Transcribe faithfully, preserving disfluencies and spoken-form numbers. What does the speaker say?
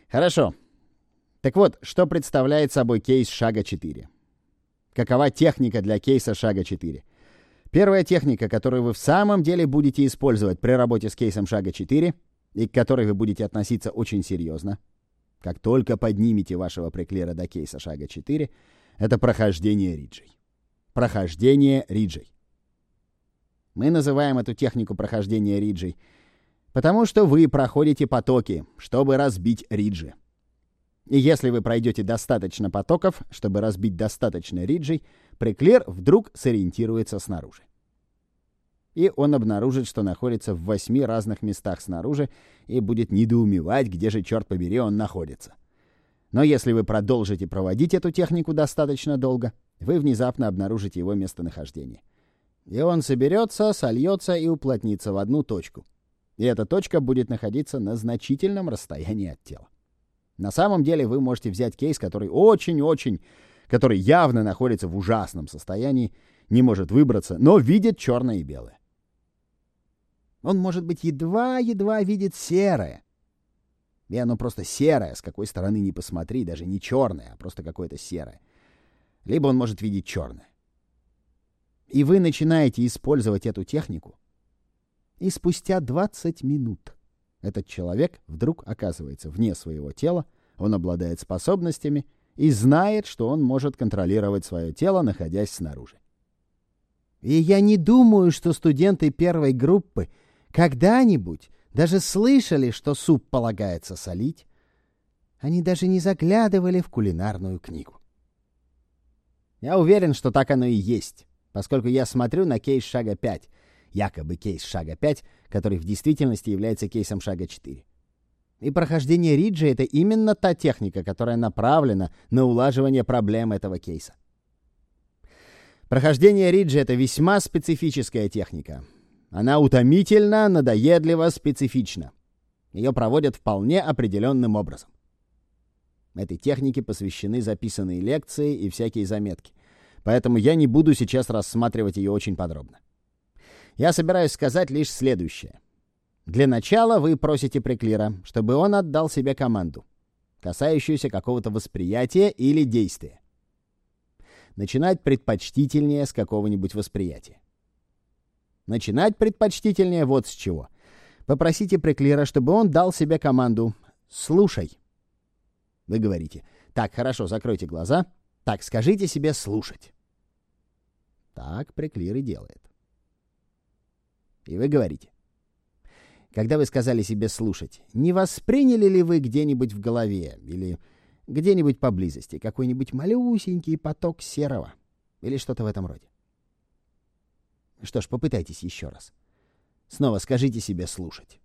Хорошо. Так вот, что представляет собой кейс шага четыре? Какова техника для кейса шага четыре? Первая техника, которую вы в самом деле будете использовать при работе с кейсом шага четыре, и к которой вы будете относиться очень серьезно, как только поднимете вашего преклера до кейса шага четыре, это прохождение риджей. Прохождение риджей. Мы называем эту технику прохождения риджей, потому что вы проходите потоки, чтобы разбить риджи. И если вы пройдете достаточно потоков, чтобы разбить достаточно риджей, преклер вдруг сориентируется снаружи. И он обнаружит, что находится в восьми разных местах снаружи, и будет недоумевать, где же, черт побери, он находится. Но если вы продолжите проводить эту технику достаточно долго, вы внезапно обнаружите его местонахождение. И он соберется, сольется и уплотнится в одну точку. И эта точка будет находиться на значительном расстоянии от тела. На самом деле вы можете взять кейс, который очень-очень, который явно находится в ужасном состоянии, не может выбраться, но видит черное и белое. Он, может быть, едва-едва видит серое. И оно просто серое, с какой стороны ни посмотри, даже не черное, а просто какое-то серое. Либо он может видеть черное. И вы начинаете использовать эту технику, и спустя двадцать минут этот человек вдруг оказывается вне своего тела, он обладает способностями и знает, что он может контролировать свое тело, находясь снаружи. И я не думаю, что студенты первой группы когда-нибудь даже слышали, что суп полагается солить. Они даже не заглядывали в кулинарную книгу. Я уверен, что так оно и есть, поскольку я смотрю на кейс шага пять, якобы кейс шага пять, который в действительности является кейсом шага четыре. И прохождение риджи — это именно та техника, которая направлена на улаживание проблем этого кейса. Прохождение риджи — это весьма специфическая техника. Она утомительно, надоедливо, специфична. Ее проводят вполне определенным образом. Этой технике посвящены записанные лекции и всякие заметки, поэтому я не буду сейчас рассматривать ее очень подробно. Я собираюсь сказать лишь следующее. Для начала вы просите преклера, чтобы он отдал себе команду, касающуюся какого-то восприятия или действия. Начинать предпочтительнее с какого-нибудь восприятия. Начинать предпочтительнее вот с чего. Попросите преклера, чтобы он дал себе команду «слушай». Вы говорите: «Так, хорошо, закройте глаза. Так, скажите себе слушать». Так преклер и делает. И вы говорите: когда вы сказали себе слушать, не восприняли ли вы где-нибудь в голове или где-нибудь поблизости какой-нибудь малюсенький поток серого или что-то в этом роде? Что ж, попытайтесь еще раз. Снова скажите себе слушать.